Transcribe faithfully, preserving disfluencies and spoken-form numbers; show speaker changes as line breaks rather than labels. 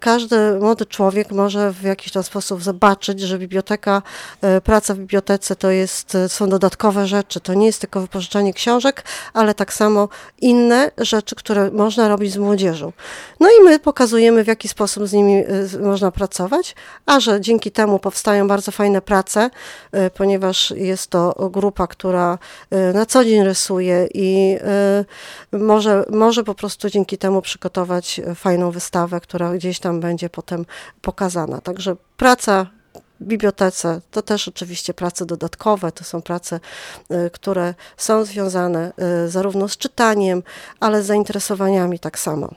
każdy młody człowiek może w jakiś tam sposób zobaczyć, że biblioteka, praca w bibliotece to jest, są dodatkowe rzeczy, to nie jest tylko wypożyczanie książek, ale tak samo inne rzeczy, które można robić z młodzieżą. No i my pokazujemy, w jaki sposób z nimi można pracować, a że dzięki temu powstają bardzo fajne prace, ponieważ jest to grupa, która na co dzień rysuje i może, może po prostu dzięki temu przygotować fajną wystawę, która gdzieś tam będzie potem pokazana. Także praca w bibliotece to też oczywiście prace dodatkowe, to są prace, które są związane zarówno z czytaniem, ale z zainteresowaniami tak samo.